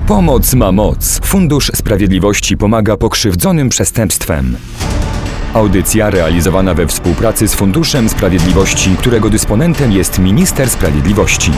Pomoc ma moc. Fundusz Sprawiedliwości pomaga pokrzywdzonym przestępstwem. Audycja realizowana we współpracy z Funduszem Sprawiedliwości, którego dysponentem jest Minister Sprawiedliwości.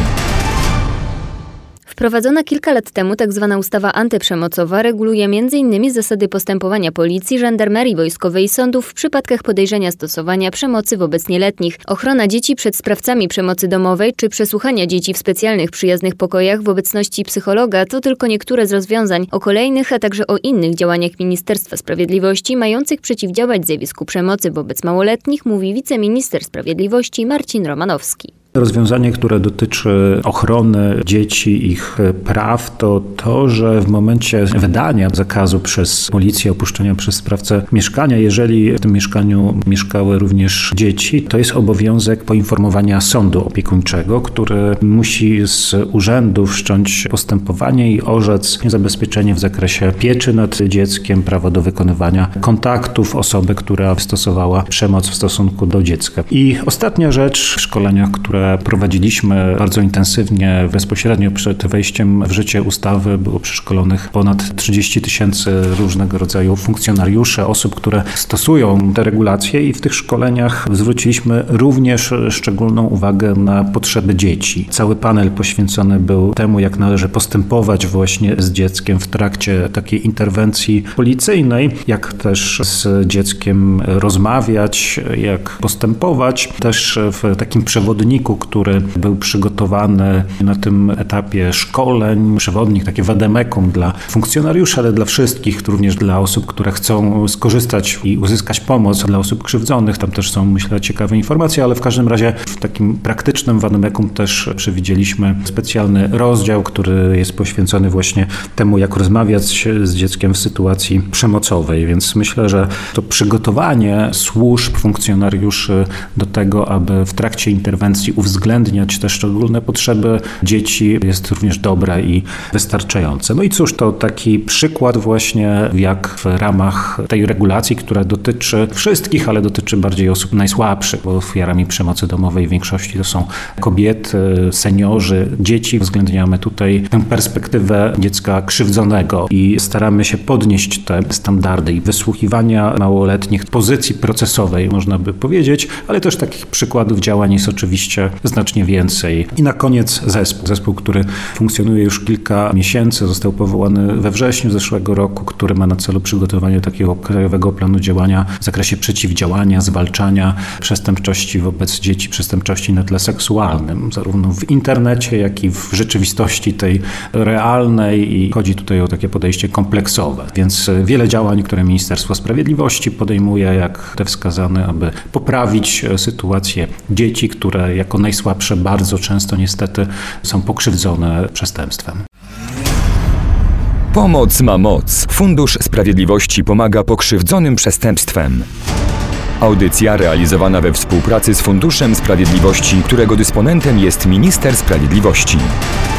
Wprowadzona kilka lat temu tzw. ustawa antyprzemocowa reguluje m.in. zasady postępowania policji, żandarmerii wojskowej i sądów w przypadkach podejrzenia stosowania przemocy wobec nieletnich, ochrona dzieci przed sprawcami przemocy domowej czy przesłuchania dzieci w specjalnych przyjaznych pokojach w obecności psychologa to tylko niektóre z rozwiązań. O kolejnych, a także o innych działaniach Ministerstwa Sprawiedliwości mających przeciwdziałać zjawisku przemocy wobec małoletnich mówi wiceminister sprawiedliwości Marcin Romanowski. Rozwiązanie, które dotyczy ochrony dzieci, ich praw, to, że w momencie wydania zakazu przez policję opuszczenia przez sprawcę mieszkania, jeżeli w tym mieszkaniu mieszkały również dzieci, to jest obowiązek poinformowania sądu opiekuńczego, który musi z urzędu wszcząć postępowanie i orzec zabezpieczenie w zakresie pieczy nad dzieckiem, prawo do wykonywania kontaktów osoby, która stosowała przemoc w stosunku do dziecka. I ostatnia rzecz w szkoleniach, które prowadziliśmy bardzo intensywnie, bezpośrednio przed wejściem w życie ustawy było przeszkolonych ponad 30 000 różnego rodzaju funkcjonariuszy, osób, które stosują te regulacje i w tych szkoleniach zwróciliśmy również szczególną uwagę na potrzeby dzieci. Cały panel poświęcony był temu, jak należy postępować właśnie z dzieckiem w trakcie takiej interwencji policyjnej, jak też z dzieckiem rozmawiać, jak postępować. Też w takim przewodniku, który był przygotowany na tym etapie szkoleń, przewodnik, takie wademekum dla funkcjonariuszy, ale dla wszystkich, również dla osób, które chcą skorzystać i uzyskać pomoc, dla osób krzywdzonych. Tam też są, myślę, ciekawe informacje, ale w każdym razie w takim praktycznym wademekum też przewidzieliśmy specjalny rozdział, który jest poświęcony właśnie temu, jak rozmawiać z dzieckiem w sytuacji przemocowej. Więc myślę, że to przygotowanie służb, funkcjonariuszy do tego, aby w trakcie interwencji uwzględniać te szczególne potrzeby dzieci jest również dobre i wystarczające. No i cóż, to taki przykład właśnie, jak w ramach tej regulacji, która dotyczy wszystkich, ale dotyczy bardziej osób najsłabszych, bo ofiarami przemocy domowej w większości to są kobiety, seniorzy, dzieci. Uwzględniamy tutaj tę perspektywę dziecka krzywdzonego i staramy się podnieść te standardy i wysłuchiwania małoletnich, pozycji procesowej, można by powiedzieć, ale też takich przykładów działań jest oczywiście znacznie więcej. I na koniec zespół, który funkcjonuje już kilka miesięcy, został powołany we wrześniu zeszłego roku, który ma na celu przygotowanie takiego krajowego planu działania w zakresie przeciwdziałania, zwalczania przestępczości wobec dzieci, przestępczości na tle seksualnym, zarówno w internecie, jak i w rzeczywistości tej realnej i chodzi tutaj o takie podejście kompleksowe. Więc wiele działań, które Ministerstwo Sprawiedliwości podejmuje, jak te wskazane, aby poprawić sytuację dzieci, które jako najsłabsze bardzo często niestety są pokrzywdzone przestępstwem. Pomoc ma moc. Fundusz Sprawiedliwości pomaga pokrzywdzonym przestępstwem. Audycja realizowana we współpracy z Funduszem Sprawiedliwości, którego dysponentem jest Minister Sprawiedliwości.